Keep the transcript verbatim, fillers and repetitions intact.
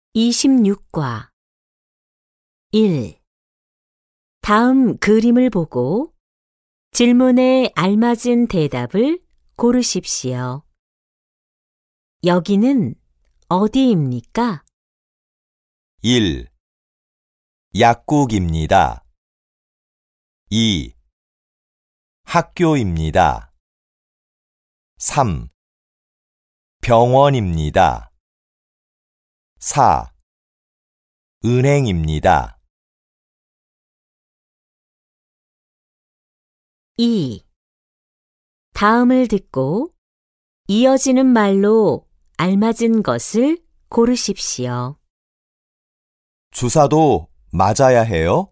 이십육 과 일. 다음 그림을 보고 질문에 알맞은 대답을 고르십시오. 여기는 어디입니까? 일. 약국입니다. 이. 학교입니다. 삼. 병원입니다. 사. 은행입니다. 이. 다음을 듣고 이어지는 말로 알맞은 것을 고르십시오. 주사도 맞아야 해요?